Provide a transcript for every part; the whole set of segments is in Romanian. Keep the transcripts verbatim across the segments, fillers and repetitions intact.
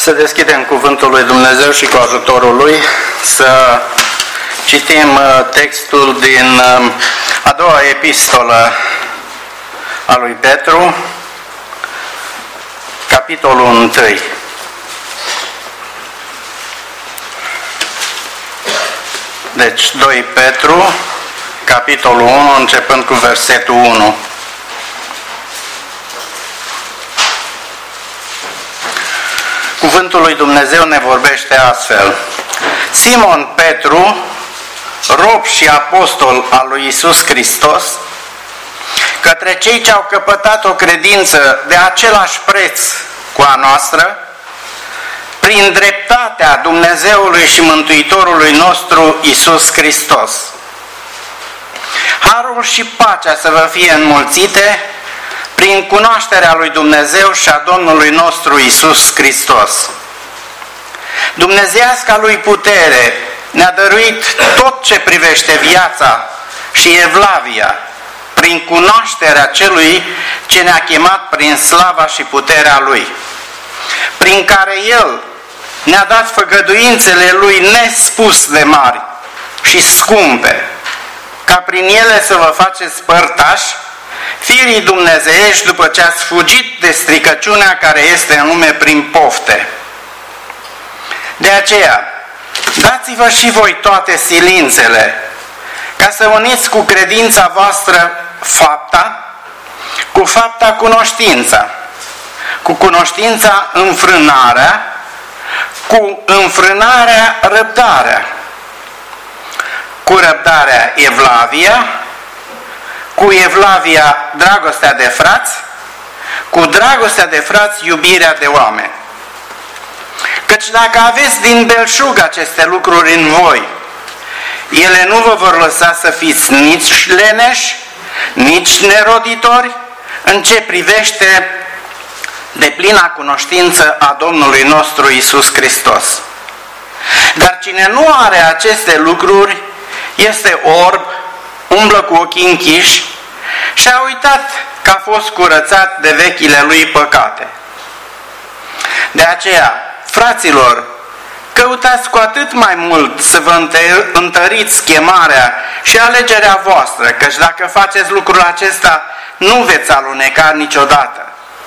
Să deschidem cuvântul lui Dumnezeu și cu ajutorul lui să citim textul din a doua epistolă a lui Petru, capitolul unu. Deci doi Petru, capitolul unu, începând cu versetul unu. Cuvântul lui Dumnezeu ne vorbește astfel. Simon Petru, rob și apostol al lui Iisus Hristos, către cei ce au căpătat o credință de același preț cu a noastră, prin dreptatea Dumnezeului și Mântuitorului nostru Iisus Hristos. Harul și pacea să vă fie înmulțite prin cunoașterea lui Dumnezeu și a Domnului nostru Iisus Hristos. Dumnezeiasca lui putere ne-a dăruit tot ce privește viața și evlavia, prin cunoașterea celui ce ne-a chemat prin slava și puterea lui, prin care el ne-a dat făgăduințele lui nespus de mari și scumpe, ca prin ele să vă faceți părtași firii dumnezeiești după ce ați fugit de stricăciunea care este în lume prin pofte. De aceea, dați-vă și voi toate silințele, ca să uniți cu credința voastră fapta, cu fapta cunoștința, cu cunoștința înfrânarea, cu înfrânarea răbdarea, cu răbdarea evlavia, cu evlavia dragostea de frați, cu dragostea de frați iubirea de oameni. Căci dacă aveți din belșug aceste lucruri în voi, ele nu vă vor lăsa să fiți nici leneși, nici neroditori în ce privește deplina cunoștință a Domnului nostru Iisus Hristos. Dar cine nu are aceste lucruri este orb, umblă cu ochii închiși și a uitat că a fost curățat de vechile lui păcate. De aceea, fraților, căutați cu atât mai mult să vă întăriți chemarea și alegerea voastră, căci dacă faceți lucrul acesta, nu veți aluneca niciodată.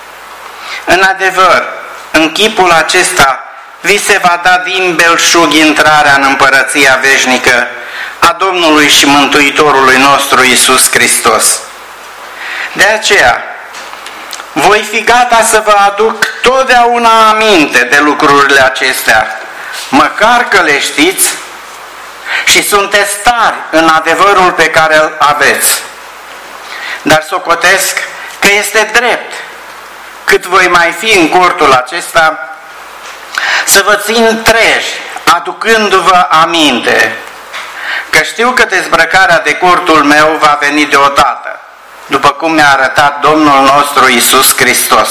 În adevăr, în chipul acesta vi se va da din belșug intrarea în împărăția veșnică a Domnului și Mântuitorului nostru Iisus Hristos. De aceea, voi fi gata să vă aduc totdeauna aminte de lucrurile acestea, măcar că le știți și sunteți tari în adevărul pe care îl aveți. Dar socotesc că este drept, cât voi mai fi în cortul acesta, să vă țin treji, aducându-vă aminte, că știu că dezbrăcarea de cortul meu va veni deodată, după cum mi-a arătat Domnul nostru Iisus Hristos.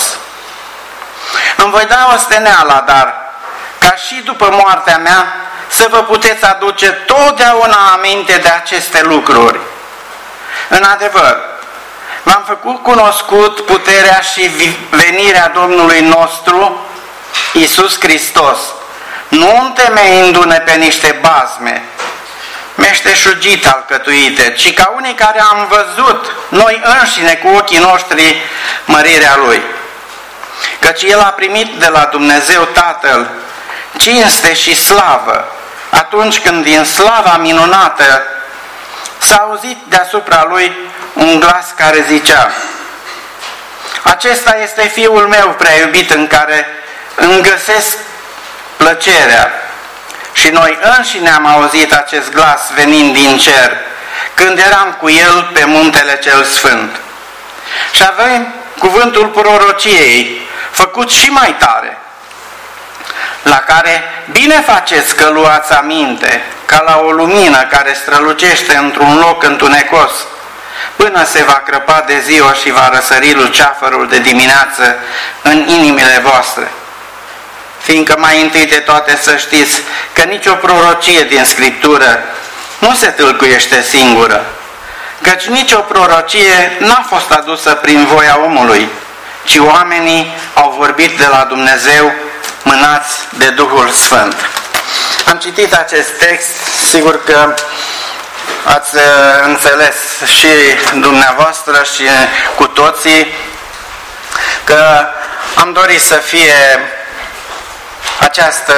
Îmi voi da osteneala, dar ca și după moartea mea să vă puteți aduce totdeauna aminte de aceste lucruri. În adevăr, v-am făcut cunoscut puterea și venirea Domnului nostru Iisus Hristos, nu întemeindu-ne pe niște bazme meșteșugit alcătuite, ci ca unii care am văzut noi înșine cu ochii noștri mărirea Lui. Căci El a primit de la Dumnezeu Tatăl cinste și slavă, atunci când din slava minunată s-a auzit deasupra Lui un glas care zicea: acesta este Fiul meu prea iubit, în care îmi găsesc plăcerea. Și noi înșine am auzit acest glas venind din cer, când eram cu El pe muntele cel sfânt. Și avem cuvântul prorociei, făcut și mai tare, la care bine faceți că luați aminte, ca la o lumină care strălucește într-un loc întunecos, până se va crăpa de ziua și va răsări luceafărul de dimineață în inimile voastre. Fiindcă mai întâi de toate să știți că nicio prorocie din Scriptură nu se tâlcuiește singură, căci nicio prorocie n-a fost adusă prin voia omului, ci oamenii au vorbit de la Dumnezeu mânați de Duhul Sfânt. Am citit acest text, sigur că ați înțeles și dumneavoastră și cu toții că am dorit să fie această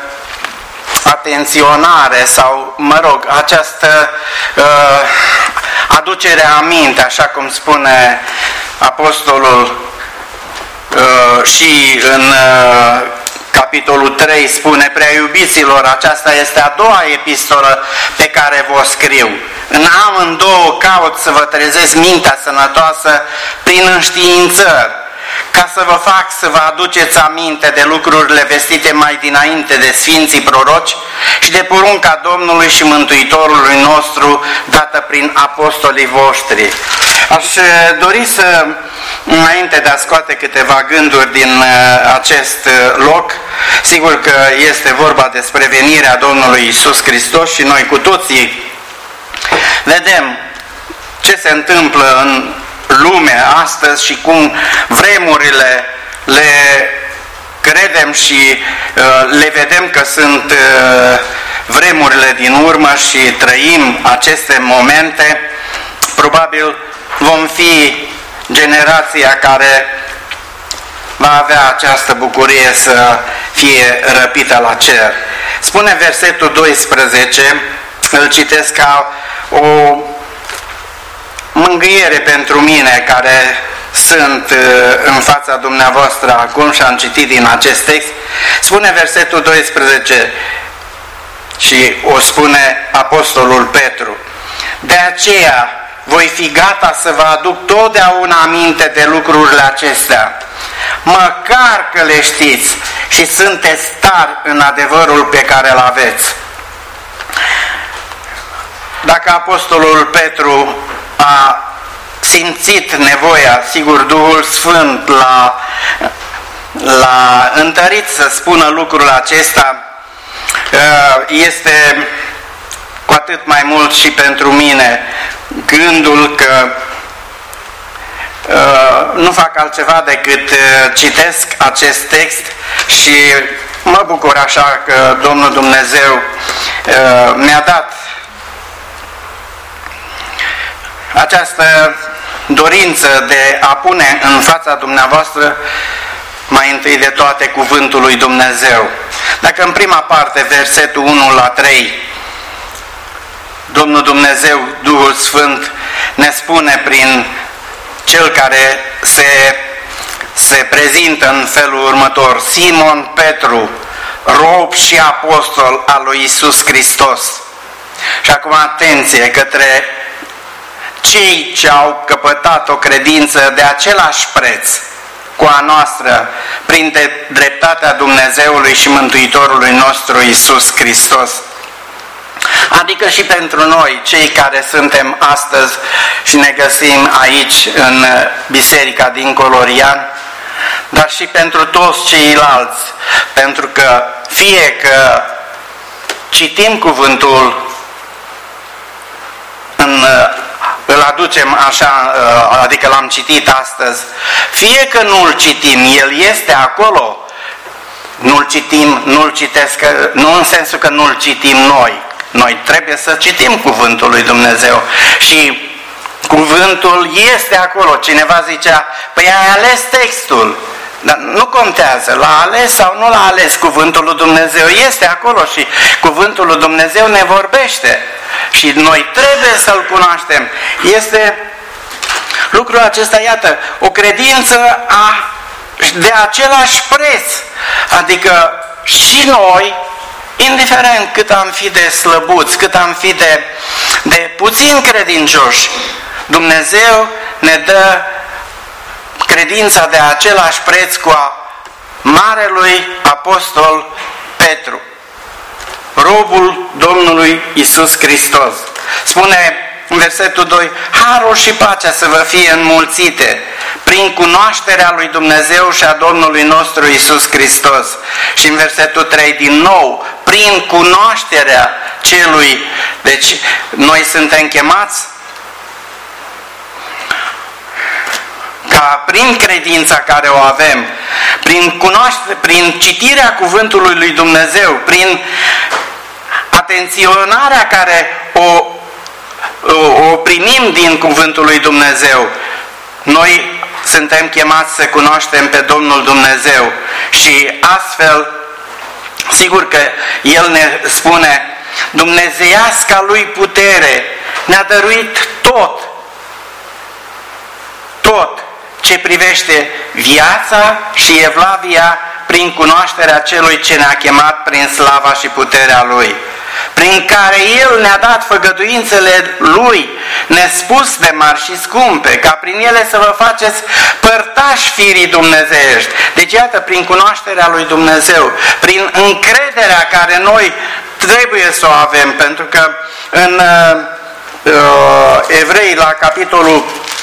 atenționare sau, mă rog, această uh, aducere aminte, așa cum spune apostolul uh, și în uh, capitolul trei spune: prea iubiților, aceasta este a doua epistolă pe care vă scriu. În amândouă caut să vă trezesc mintea sănătoasă prin înștiințări, ca să vă fac să vă aduceți aminte de lucrurile vestite mai dinainte de Sfinții Proroci și de porunca Domnului și Mântuitorului nostru dată prin apostolii voștri. Aș dori să, înainte de a scoate câteva gânduri din acest loc, sigur că este vorba despre venirea Domnului Iisus Hristos și noi cu toții vedem ce se întâmplă în lume astăzi și cum vremurile le credem și uh, le vedem că sunt uh, vremurile din urmă și trăim aceste momente. Probabil vom fi generația care va avea această bucurie să fie răpită la cer. Spune versetul doisprezece, îl citesc ca o mângâiere pentru mine care sunt în fața dumneavoastră acum și am citit din acest text. Spune versetul doisprezece și o spune apostolul Petru: de aceea voi fi gata să vă aduc totdeauna aminte de lucrurile acestea, măcar că le știți și sunteți tari în adevărul pe care îl aveți. Dacă apostolul Petru a simțit nevoia, sigur Duhul Sfânt l-a, l-a întărit să spună lucrul acesta, este cu atât mai mult și pentru mine gândul că nu fac altceva decât citesc acest text și mă bucur așa că Domnul Dumnezeu mi-a dat această dorință de a pune în fața dumneavoastră mai întâi de toate cuvântul lui Dumnezeu. Dacă în prima parte, versetul unu la trei, Domnul Dumnezeu, Duhul Sfânt, ne spune prin cel care se, se prezintă în felul următor: Simon Petru, rob și apostol al lui Iisus Hristos. Și acum atenție către cei ce au căpătat o credință de același preț cu a noastră prin dreptatea Dumnezeului și Mântuitorului nostru Iisus Hristos. Adică și pentru noi, cei care suntem astăzi și ne găsim aici în Biserica din Colorian, dar și pentru toți ceilalți, pentru că fie că citim cuvântul în îl aducem așa, adică l-am citit astăzi, fie că nu-l citim, el este acolo, nu-l citim, nu-l citesc, nu în sensul că nu-l citim noi, noi trebuie să citim cuvântul lui Dumnezeu și cuvântul este acolo. Cineva zicea: păi ai ales textul. Dar nu contează, l-a ales sau nu l-a ales, cuvântul lui Dumnezeu este acolo și cuvântul lui Dumnezeu ne vorbește și noi trebuie să-l cunoaștem. Este lucrul acesta, iată, o credință a, de același preț, adică și noi, indiferent cât am fi de slăbuți, cât am fi de, de puțin credincioși, Dumnezeu ne dă credința de același preț cu a marelui apostol Petru, robul Domnului Iisus Hristos. Spune în versetul doi: harul și pacea să vă fie înmulțite prin cunoașterea lui Dumnezeu și a Domnului nostru Iisus Hristos. Și în versetul trei din nou: prin cunoașterea celui. Deci noi suntem chemați ca prin credința care o avem, prin, cunoaște, prin citirea cuvântului lui Dumnezeu, prin atenționarea care o, o, o primim din cuvântul lui Dumnezeu, noi suntem chemați să cunoaștem pe Domnul Dumnezeu și astfel, sigur că El ne spune, dumnezeiasca Lui putere ne-a dăruit tot, tot ce privește viața și evlavia prin cunoașterea Celui ce ne-a chemat prin slava și puterea Lui, prin care El ne-a dat făgăduințele Lui, nespus de mari și scumpe, ca prin ele să vă faceți părtași firii dumnezeiești. Deci iată, prin cunoașterea lui Dumnezeu, prin încrederea care noi trebuie să o avem, pentru că în uh, Evrei, la capitolul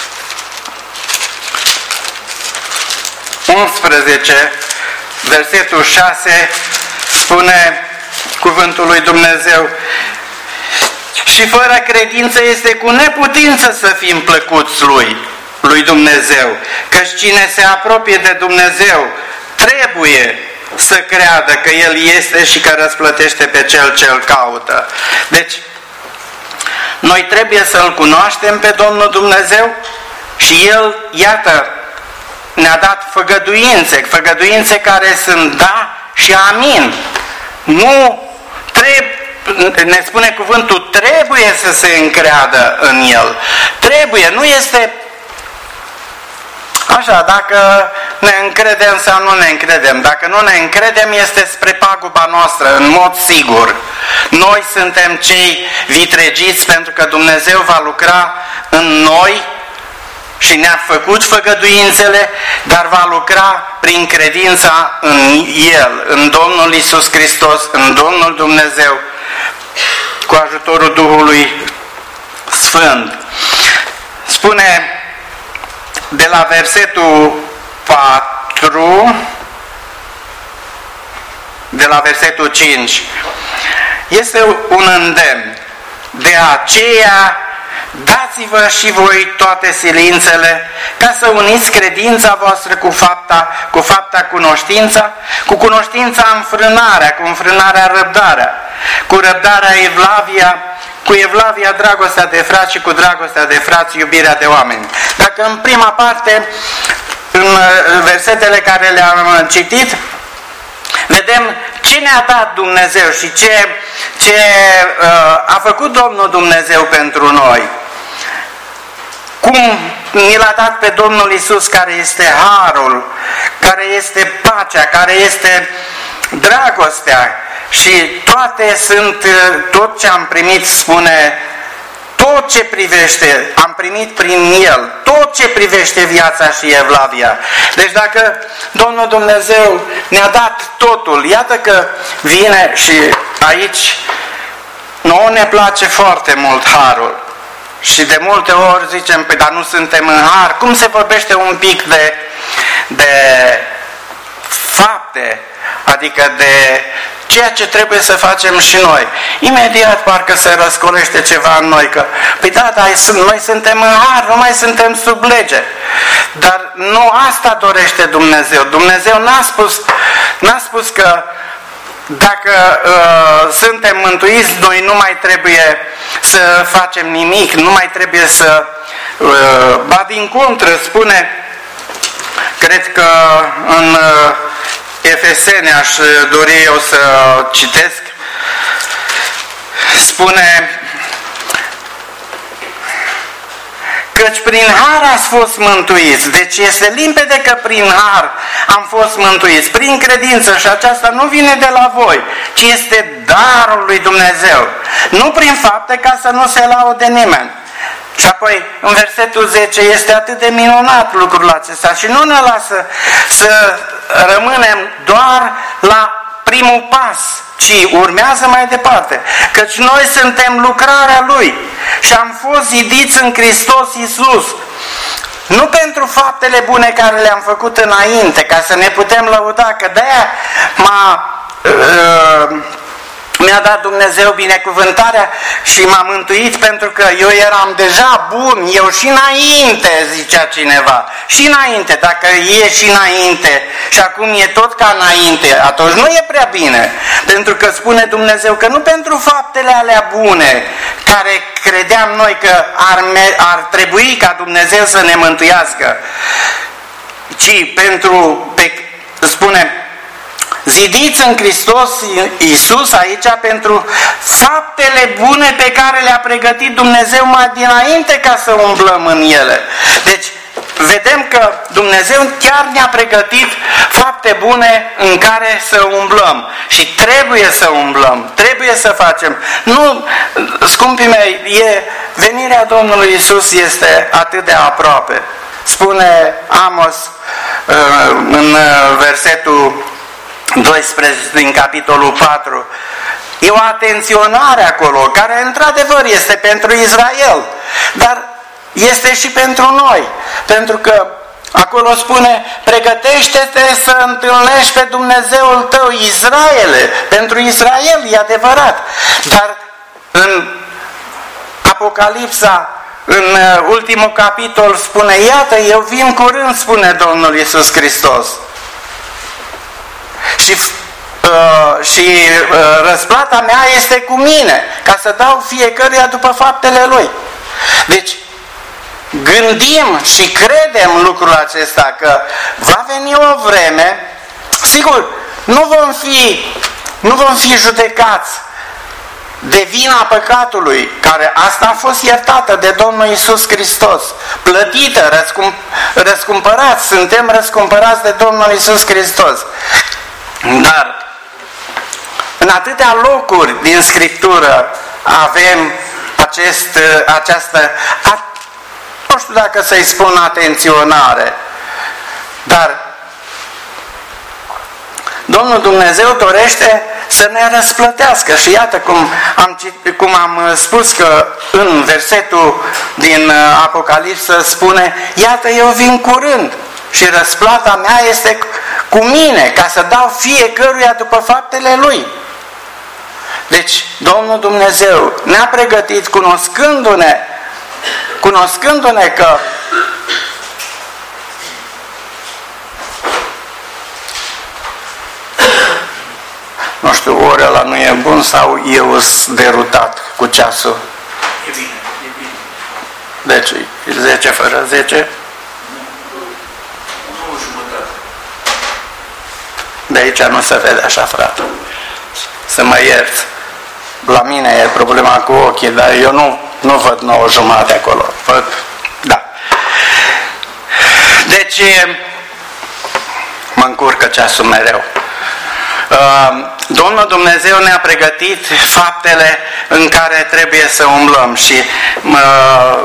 unsprezece, versetul șase, spune cuvântul lui Dumnezeu: și fără credință este cu neputință să fim plăcuți lui, lui Dumnezeu, căci cine se apropie de Dumnezeu trebuie să creadă că El este și că răsplătește pe cel ce îl caută. Deci, noi trebuie să-L cunoaștem pe Domnul Dumnezeu și El, iată, ne-a dat făgăduințe, făgăduințe care sunt da și amin. Nu trebuie, ne spune cuvântul, trebuie să se încreadă în El. Trebuie, nu este așa, dacă ne încredem sau nu ne încredem. Dacă nu ne încredem, este spre paguba noastră, în mod sigur. Noi suntem cei vitregiți pentru că Dumnezeu va lucra în noi și ne-a făcut făgăduințele, dar va lucra prin credința în El, în Domnul Iisus Hristos, în Domnul Dumnezeu, cu ajutorul Duhului Sfânt. Spune de la versetul patru, de la versetul cinci, este un îndemn: de aceea dați-vă și voi toate silințele, ca să uniți credința voastră cu fapta, cu fapta cunoștința, cu cunoștința înfrânarea, cu înfrânarea răbdarea, cu răbdarea evlavia, cu evlavia dragostea de frați și cu dragostea de frați iubirea de oameni. Dacă în prima parte, în versetele care le-am citit, vedem ce ne-a dat Dumnezeu și ce, ce uh, a făcut Domnul Dumnezeu pentru noi. Cum ni l-a dat pe Domnul Iisus, care este harul, care este pacea, care este dragostea, și toate sunt, tot ce am primit, spune, tot ce privește, am primit prin El, tot ce privește viața și evlavia. Deci dacă Domnul Dumnezeu ne-a dat totul, iată că vine și aici nouă ne place foarte mult harul. Și de multe ori zicem, păi dar nu suntem în har. Cum se vorbește un pic de, de fapte, adică de ceea ce trebuie să facem și noi. Imediat parcă se răscolește ceva în noi, că, păi da, dar noi suntem în har, nu mai suntem sub lege. Dar nu asta dorește Dumnezeu. Dumnezeu n-a spus, n-a spus că dacă uh, suntem mântuiți, noi nu mai trebuie să facem nimic, nu mai trebuie să... Uh, ba din contră, spune, cred că în uh, Efeseni aș dori eu să citesc, spune: căci prin har ați fost mântuiți. Deci este limpede că prin har am fost mântuiți, prin credință, și aceasta nu vine de la voi, ci este darul lui Dumnezeu, nu prin fapte, ca să nu se laude nimeni. Și apoi, în versetul zece, este atât de minunat lucrul acesta și nu ne lasă să rămânem doar la primul pas, ci urmează mai departe. Căci noi suntem lucrarea Lui și am fost zidiți în Hristos Iisus, nu pentru faptele bune care le-am făcut înainte, ca să ne putem lăuda, că de-aia m-a... Uh, mi-a Mi-a dat Dumnezeu binecuvântarea și m-a mântuit pentru că eu eram deja bun, eu și înainte, zicea cineva, și înainte, dacă e și înainte și acum e tot ca înainte, atunci nu e prea bine, pentru că spune Dumnezeu că nu pentru faptele alea bune, care credeam noi că ar, ar trebui ca Dumnezeu să ne mântuiască, ci pentru, pe, spune, zidiți în Hristos Iisus aici pentru faptele bune pe care le-a pregătit Dumnezeu mai dinainte ca să umblăm în ele. Deci, vedem că Dumnezeu chiar ne-a pregătit fapte bune în care să umblăm. Și trebuie să umblăm, trebuie să facem. Nu, scumpii mei, e, venirea Domnului Iisus este atât de aproape. Spune Amos în versetul doisprezece din capitolul patru. E o atenționare acolo, care într-adevăr este pentru Israel, dar este și pentru noi, pentru că acolo spune, pregătește-te să întâlnești pe Dumnezeul tău, Israele, pentru Israel, e adevărat, dar în Apocalipsa, în ultimul capitol spune, iată, eu vin curând, spune Domnul Iisus Hristos. Și, uh, și uh, răsplata mea este cu mine, ca să dau fiecăruia după faptele lui. Deci, gândim și credem lucrul acesta, că va veni o vreme, sigur, nu vom fi, nu vom fi judecați de vina păcatului, care asta a fost iertată de Domnul Iisus Hristos, plătită, răscump, răscumpărați, suntem răscumpărați de Domnul Iisus Hristos. Dar în atâtea locuri din Scriptură avem acest, această, a, nu știu dacă să-i spun atenționare, dar Domnul Dumnezeu dorește să ne răsplătească. Și iată cum am, cum am spus că în versetul din Apocalipsă spune, iată eu vin curând și răsplata mea este cu mine, ca să dau fiecăruia după faptele lui. Deci Domnul Dumnezeu ne-a pregătit, cunoscându-ne, cunoscându-ne că nu știu, ori ăla nu e bun sau eu sunt derutat cu ceasul. E bine, e bine. Deci, zece fără zece. nouă jumătate. De aici nu se vede așa, frate. Să mă ierți. La mine e problema cu ochii, dar eu nu, nu văd nouă jumate acolo. Văd, da. Deci, mă încurcă ceasul mereu. Domnul Dumnezeu ne-a pregătit faptele în care trebuie să umblăm și uh,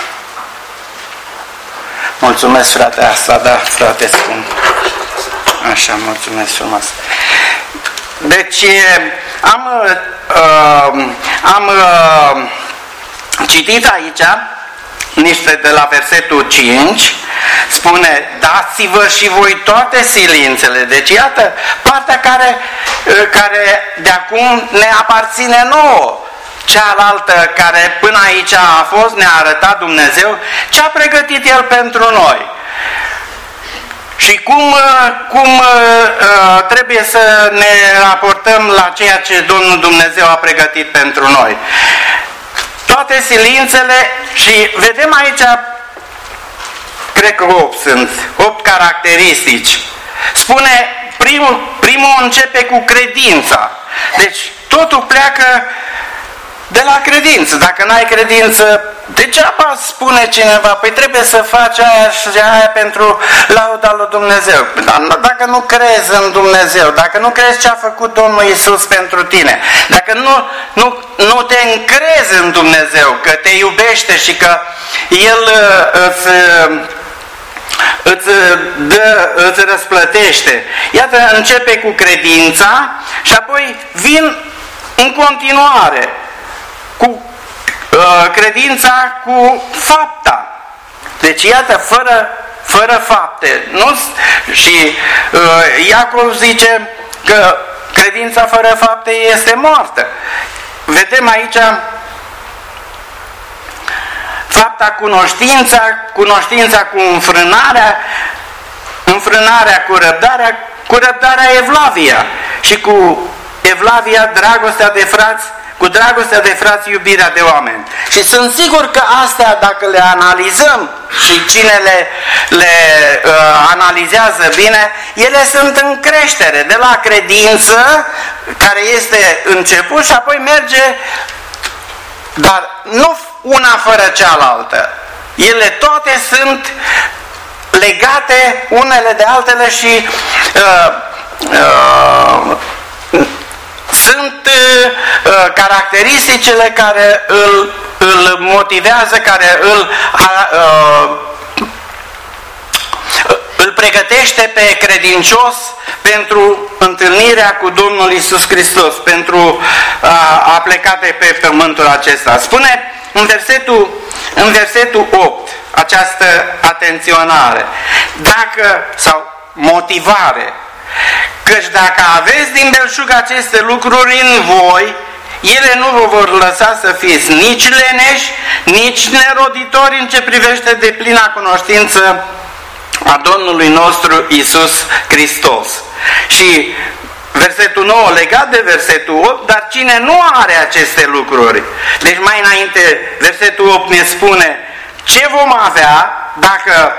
mulțumesc, frate, asta, da, frate scump. Așa, mulțumesc frumos. Deci am uh, am uh, citit aici niște de la versetul cinci, spune, dați-vă și voi toate silințele. Deci iată partea care, care de acum ne aparține nouă. Cealaltă care până aici a fost, ne-a arătat Dumnezeu ce a pregătit El pentru noi. Și cum, cum trebuie să ne raportăm la ceea ce Domnul Dumnezeu a pregătit pentru noi. Toate silințele, și vedem aici, cred că opt sunt, opt caracteristici. Spune, primul, primul începe cu credința. Deci totul pleacă de la credință. Dacă n-ai credință, degeaba spune cineva, păi trebuie să faci aia și aia pentru lauda lui Dumnezeu. Dar dacă nu crezi în Dumnezeu, dacă nu crezi ce a făcut Domnul Iisus pentru tine, dacă nu, nu, nu te încrezi în Dumnezeu, că te iubește și că El îți, îți, dă, îți răsplătește. Iată, începe cu credința și apoi vin în continuare cu uh, credința cu fapta. Deci iată, fără, fără fapte. Nu? Și uh, Iacov zice că credința fără fapte este moartă. vedem aici fapta cunoștința, cunoștința cu înfrânarea, înfrânarea cu răbdarea, cu răbdarea evlavia și cu evlavia dragostea de frați, cu dragostea de frați iubirea de oameni. Și sunt sigur că astea, dacă le analizăm și cine le, le uh, analizează bine, ele sunt în creștere, de la credință, care este început și apoi merge, dar nu una fără cealaltă. Ele toate sunt legate unele de altele și uh, uh, sunt uh, caracteristicile care îl, îl motivează, care îl, uh, îl pregătește pe credincios pentru întâlnirea cu Domnul Iisus Hristos, pentru a, a pleca de pe pământul acesta. Spune în versetul, în versetul opt această atenționare, dacă, sau motivare, căci dacă aveți din belșug aceste lucruri în voi, ele nu vă vor lăsa să fiți nici leneși, nici neroditori în ce privește deplina cunoștință a Domnului nostru Iisus Hristos. Și versetul nouă legat de versetul opt, dar cine nu are aceste lucruri, deci mai înainte versetul opt ne spune ce vom avea dacă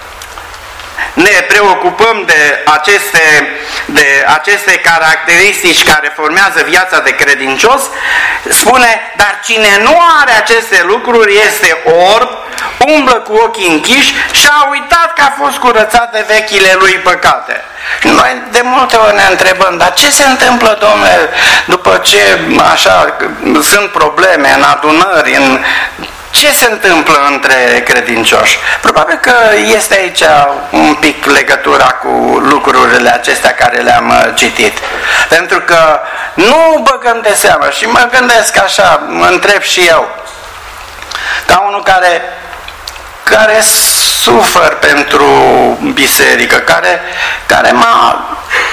ne preocupăm de aceste, de aceste caracteristici care formează viața de credincios, spune, dar cine nu are aceste lucruri este orb, umblă cu ochii închiși și a uitat că a fost curățat de vechile lui păcate. Și noi de multe ori ne întrebăm, dar ce se întâmplă, Domnule, după ce așa sunt probleme în adunări, în... ce se întâmplă între credincioși? Probabil că este aici un pic legătura cu lucrurile acestea care le-am citit. Pentru că nu băgăm de seamă și mă gândesc așa, mă întreb și eu, ca unul care, care sufer pentru biserică, care, care m-a,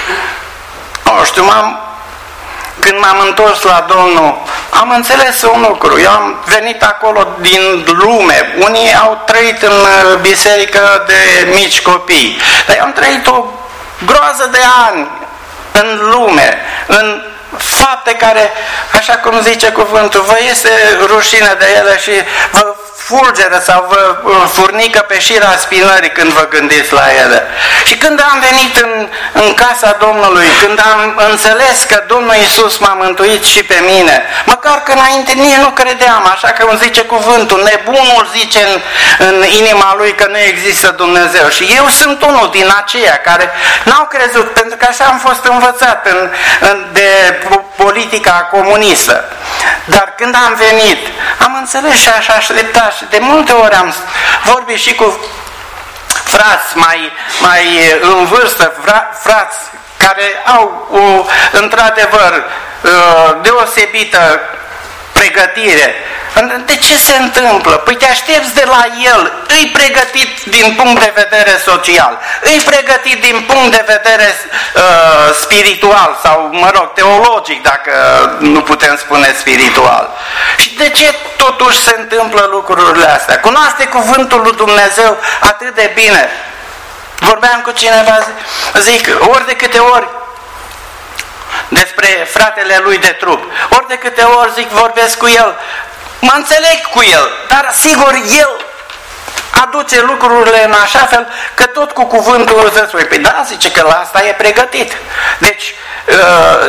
nu știu, m-am când m-am întors la Domnul, am înțeles un lucru. Eu am venit acolo din lume. Unii au trăit în biserică de mici copii. Dar eu am trăit o groază de ani în lume, în fapte care, așa cum zice cuvântul, vă este rușine de ele și vă fulgeră sau vă furnică pe șira spinării când vă gândiți la ele. Și când am venit în, în casa Domnului, când am înțeles că Domnul Iisus m-a mântuit și pe mine, măcar că înainte nici nu credeam, așa că îmi zice cuvântul, nebunul zice în, în inima lui că nu există Dumnezeu. Și eu sunt unul din aceia care n-au crezut, pentru că așa am fost învățat în, în, de politica comunistă. Dar când am venit, am înțeles și așa așteptat și de multe ori am vorbit și cu frați mai, mai în vârstă, frați care au o, într-adevăr, deosebită pregătire. De ce se întâmplă? Păi te aștepți de la el, îi pregătit din punct de vedere social, îi pregătit din punct de vedere uh, spiritual sau, mă rog, teologic, dacă nu putem spune spiritual. Și de ce totuși se întâmplă lucrurile astea? Cunoaște cuvântul lui Dumnezeu atât de bine. Vorbeam cu cineva, zic, ori de câte ori despre fratele lui de trup, ori de câte ori zic, vorbesc cu el, mă înțeleg cu el, dar sigur el aduce lucrurile în așa fel că tot cu cuvântul îți spui, păi da, zice că la asta e pregătit. Deci, uh,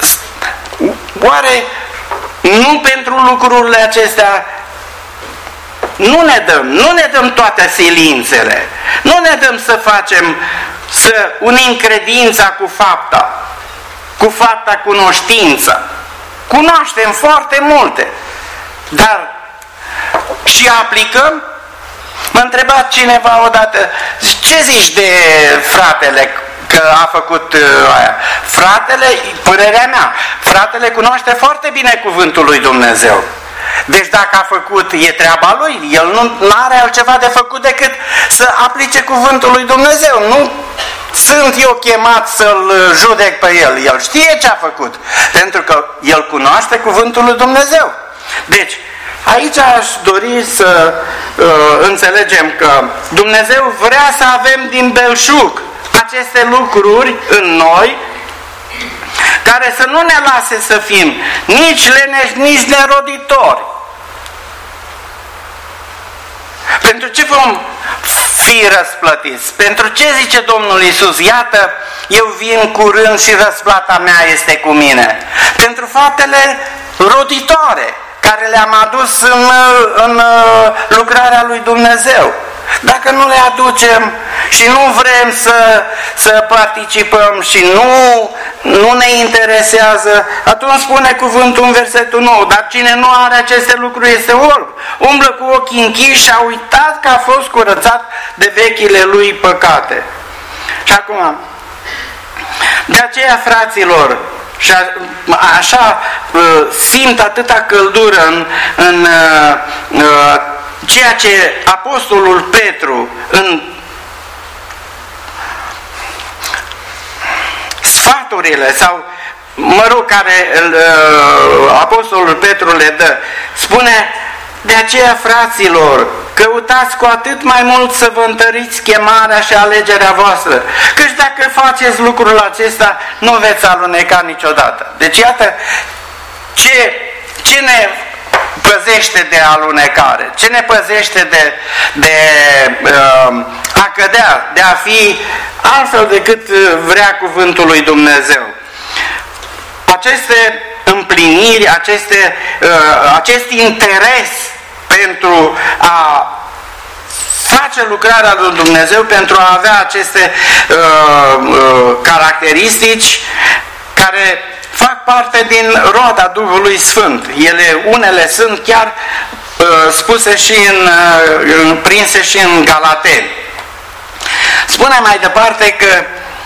oare nu pentru lucrurile acestea nu ne dăm, nu ne dăm toate silințele, nu ne dăm să facem, să unim credința cu fapta, cu fapta cunoștința. Cunoaștem foarte multe, dar și aplicăm? M-a întrebat cineva odată, ce zici de fratele că a făcut uh, aia? Fratele, părerea mea, fratele cunoaște foarte bine cuvântul lui Dumnezeu. Deci dacă a făcut, e treaba lui, el nu are altceva de făcut decât să aplice cuvântul lui Dumnezeu. Nu sunt eu chemat să-l judec pe el, el știe ce a făcut, pentru că el cunoaște cuvântul lui Dumnezeu. Deci, aici aș dori să uh, înțelegem că Dumnezeu vrea să avem din belșug aceste lucruri în noi, care să nu ne lase să fim nici leneși, nici neroditori. Pentru ce vom fi răsplătiți? Pentru ce zice Domnul Iisus? Iată, eu vin curând și răsplata mea este cu mine. Pentru faptele roditoare care le-am adus în, în lucrarea lui Dumnezeu. Dacă nu le aducem și nu vrem să, să participăm și nu, nu ne interesează, atunci spune cuvântul în versetul nou, dar cine nu are aceste lucruri este orb, umblă cu ochii închiși și a uitat că a fost curățat de vechile lui păcate. Și acum, de aceea, fraților, și a, așa simt atâta căldură în, în uh, ceea ce apostolul Petru în sfaturile sau mă rog care uh, apostolul Petru le dă, spune: de aceea, fraților, căutați cu atât mai mult să vă întăriți chemarea și alegerea voastră, căci dacă faceți lucrul acesta, nu veți aluneca niciodată. Deci iată ce, ce ne păzește de alunecare, ce ne păzește de, de uh, a cădea, de a fi altfel decât vrea cuvântul lui Dumnezeu. Aceste împliniri, aceste, uh, acest interes pentru a face lucrarea lui Dumnezeu, pentru a avea aceste uh, uh, caracteristici care fac parte din roada Duhului Sfânt. Ele, unele sunt chiar uh, spuse și în, uh, prinse și în Galateni. Spune mai departe că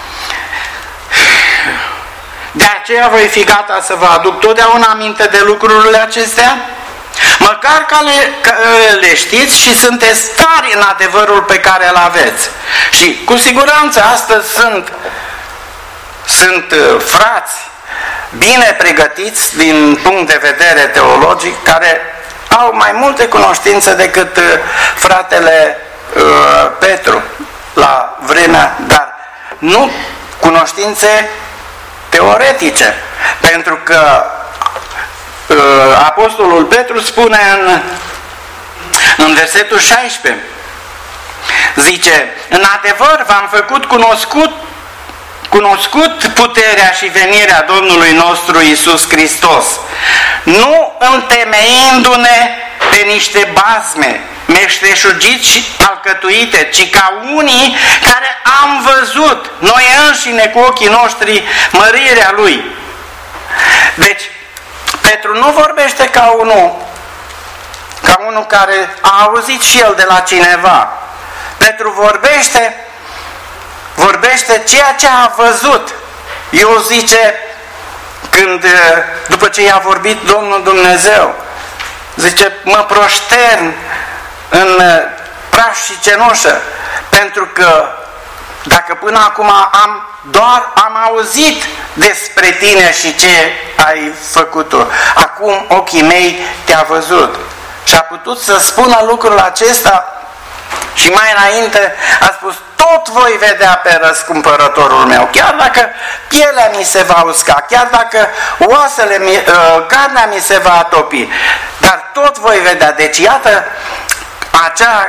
de aceea voi fi gata să vă aduc totdeauna aminte de lucrurile acestea, măcar că le, că le știți și sunteți tari în adevărul pe care îl aveți. Și cu siguranță astăzi sunt, sunt uh, frați bine pregătiți din punct de vedere teologic, care au mai multe cunoștințe decât uh, fratele uh, Petru la vremea, dar nu cunoștințe teoretice, pentru că uh, apostolul Petru spune în, în versetul șaisprezece, zice: în adevăr v-am făcut cunoscut cunoscut puterea și venirea Domnului nostru Iisus Hristos, nu întemeindu-ne pe niște bazme meșteșugiți și alcătuite, ci ca unii care am văzut noi înșine cu ochii noștri mărirea Lui. Deci, Petru nu vorbește ca unul, ca unul care a auzit și el de la cineva. Petru vorbește vorbește ceea ce a văzut. Eu zice, când, după ce i-a vorbit Domnul Dumnezeu, zice: mă proștern în praf și cenușă, pentru că dacă până acum am doar am auzit despre tine și ce ai făcut-o, acum ochii mei te-a văzut. Și a putut să spună lucrul acesta. Și mai înainte a spus: tot voi vedea pe răscumpărătorul meu, chiar dacă pielea mi se va usca, chiar dacă oasele, mi, carnea mi se va atopi, dar tot voi vedea. Deci iată acea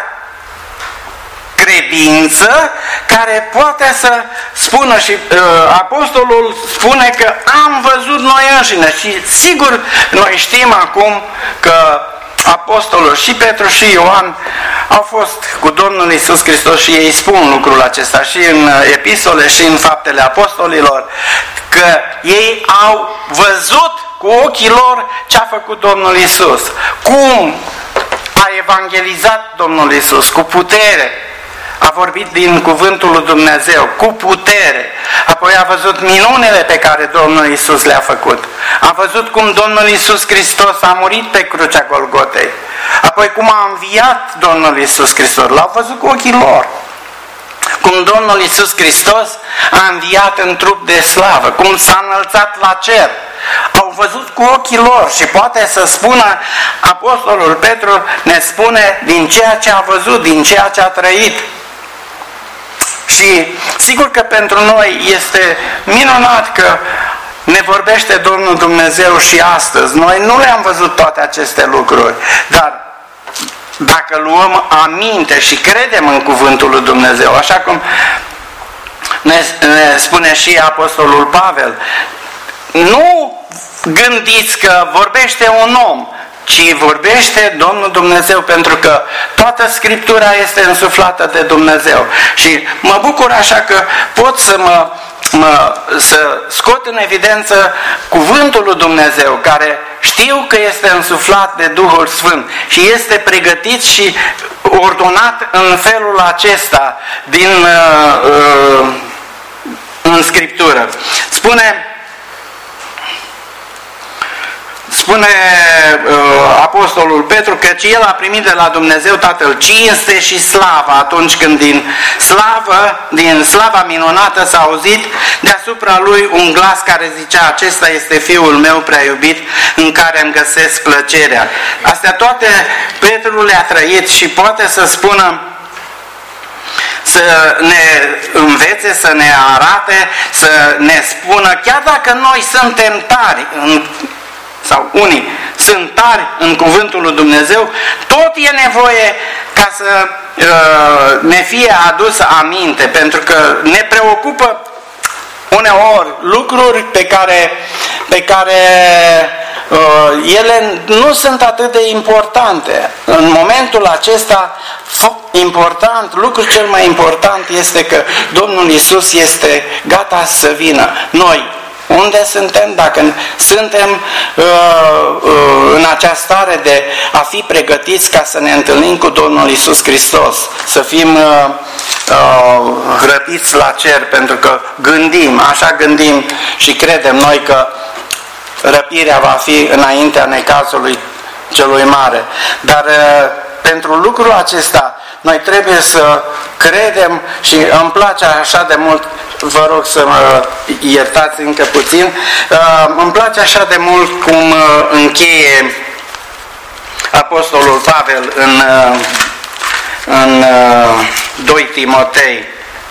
credință care poate să spună, și uh, apostolul spune că am văzut noi înșine. Și sigur noi știm acum că apostolul și Petru și Ioan au fost cu Domnul Iisus Hristos și ei spun lucrul acesta și în epistole și în faptele apostolilor, că ei au văzut cu ochii lor ce a făcut Domnul Iisus, cum a evangelizat Domnul Iisus cu putere, a vorbit din cuvântul lui Dumnezeu cu putere, apoi a văzut minunile pe care Domnul Iisus le-a făcut, a văzut cum Domnul Iisus Hristos a murit pe crucea Golgotei, apoi cum a înviat Domnul Iisus Hristos, l-au văzut cu ochii lor, cum Domnul Iisus Hristos a înviat în trup de slavă, cum s-a înălțat la cer, au văzut cu ochii lor și poate să spună Apostolul Petru, ne spune din ceea ce a văzut, din ceea ce a trăit. Și sigur că pentru noi este minunat că ne vorbește Domnul Dumnezeu și astăzi. Noi nu le-am văzut toate aceste lucruri, dar dacă luăm aminte și credem în cuvântul lui Dumnezeu, așa cum ne, ne spune și Apostolul Pavel, nu gândiți că vorbește un om, ci vorbește Domnul Dumnezeu, pentru că toată Scriptura este însuflată de Dumnezeu. Și mă bucur așa că pot să mă, mă să scot în evidență cuvântul lui Dumnezeu, care știu că este însuflat de Duhul Sfânt și este pregătit și ordonat în felul acesta din uh, uh, în Scriptură. Spune Spune uh, Apostolul Petru că el a primit de la Dumnezeu Tatăl cinste și slavă atunci când din slavă, din slava minunată s-a auzit deasupra lui un glas care zicea: acesta este Fiul meu prea iubit, în care îmi găsesc plăcerea. Astea toate Petru le-a trăit și poate să spună, să ne învețe, să ne arate, să ne spună, chiar dacă noi suntem tari în sau unii sunt tari în cuvântul lui Dumnezeu, tot e nevoie ca să uh, ne fie adus aminte, pentru că ne preocupă uneori lucruri pe care, pe care uh, ele nu sunt atât de importante. În momentul acesta, important, lucrul cel mai important este că Domnul Iisus este gata să vină. Noi unde suntem? Dacă suntem uh, uh, în această stare de a fi pregătiți ca să ne întâlnim cu Domnul Iisus Hristos, să fim uh, uh, hrăpiți la cer, pentru că gândim, așa gândim și credem noi că răpirea va fi înaintea necazului celui mare. Dar uh, pentru lucrul acesta noi trebuie să credem și îmi place așa de mult, vă rog să mă iertați încă puțin, uh, îmi place așa de mult cum uh, încheie Apostolul Pavel în, uh, în uh, doi Timotei.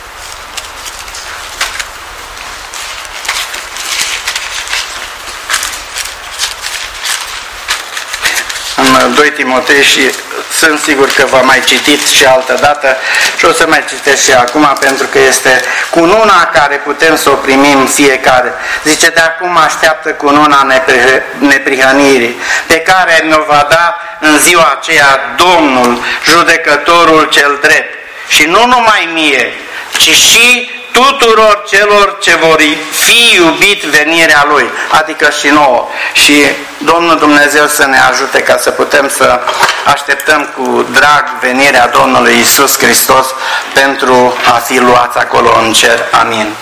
În doi Timotei, și sunt sigur că v-am mai citit și altă dată și o să mai citesc și acum, pentru că este cununa care putem să o primim fiecare. Zice: de acum așteaptă cununa neprihănirii, pe care ne-o va da în ziua aceea Domnul, judecătorul cel drept. Și nu numai mie, ci și tuturor celor ce vor fi iubit venirea Lui, adică și nouă. Și Domnul Dumnezeu să ne ajute ca să putem să așteptăm cu drag venirea Domnului Iisus Hristos pentru a fi luați acolo în cer. Amin.